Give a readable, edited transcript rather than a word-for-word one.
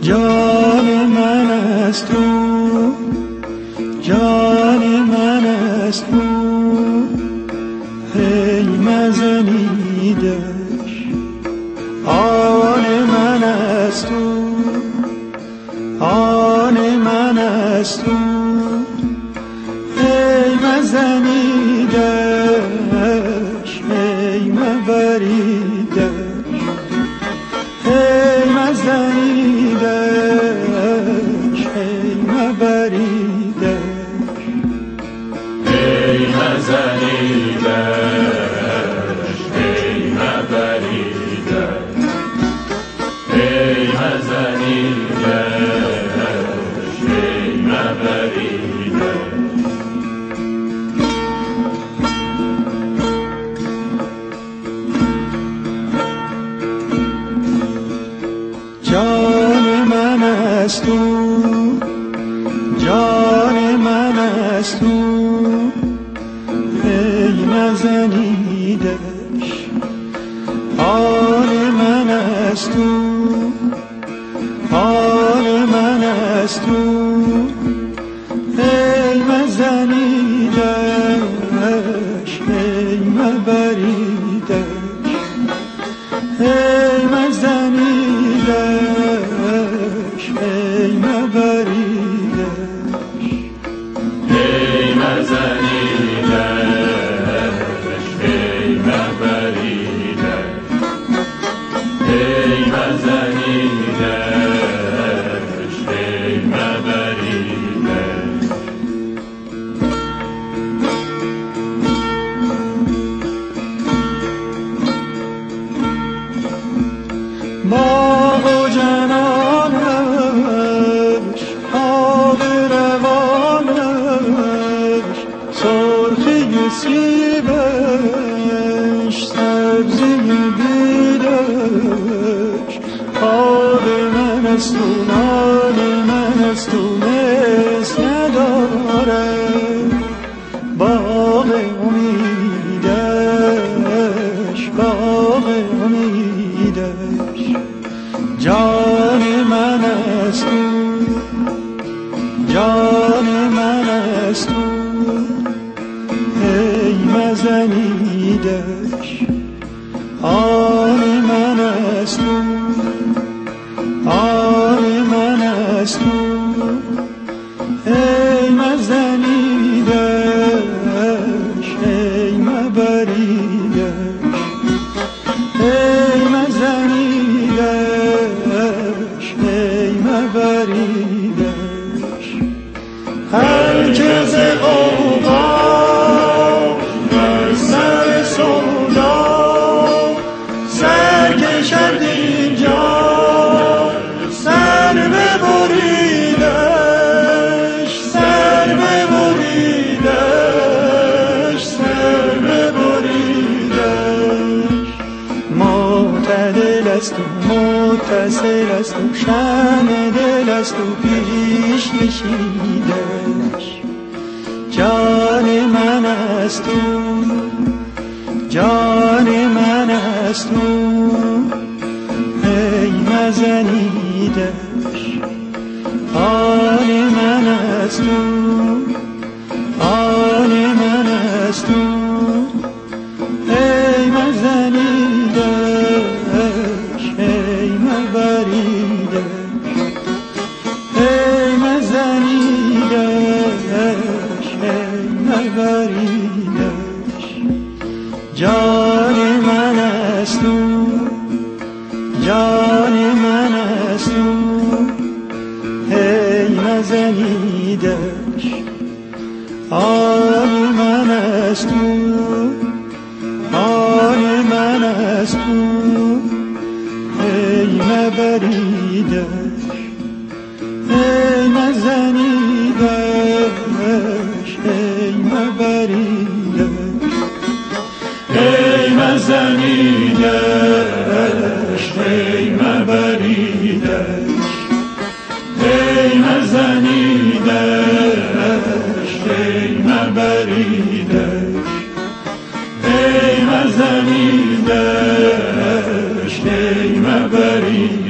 جان من است تو، جان من است تو، هی مزنیدش. آن من است تو، آن من است تو، هی مزنیدش، هی مبریدش، هی مزنیدش، هی مبریدش، هی مزنیدش، هی مبریدش، هی مزنیدش، هی مبریدش. جان من است تو، جان من است تو، هی مزنیدش. آن من است تو، آن من است تو، هی مزنیدش، هی مبریدش، هی مزنیدش، هی مبریدش، هی مزنیدش، هی مبریدش، هی مزنیدش، هی مبریدش. باغ و جنانش، آب روانش، سرخی سیبش، سبزی بیدش. آب من است و نان من است و مس نداره، باغ امیدش، باغ امیدش. جان من است تو، جان من است تو، هی مزنیدش. آن من است تو، آن من است تو، هی مزنیدش، هی مبریدش، هی مزنیدش، هی مبریدش. هر که ز غوغا بر سر سودا سر کشد اینجا، سر ببریدش، سر ببریدش، سر ببریدش. معتدل است و متصل است و شأن دل است و پیش کشیدش. جان من است تو، جان من است تو، هی مزنیدش. آن من است تو، آن من است تو، هی مزنیدش، هی مبریدش، هی مزنیدش، هی مبریدش. جان من است تو، جان من است تو، هی مزنیدش. آن من است تو، آن من است تو، هی مبریدش، هی مزنیدش، هی مبریدش، هی مزنیدش، هی مبریدش، هی مزنیدش، هی مبریدش، هی مزنیدش، هی مبریدش.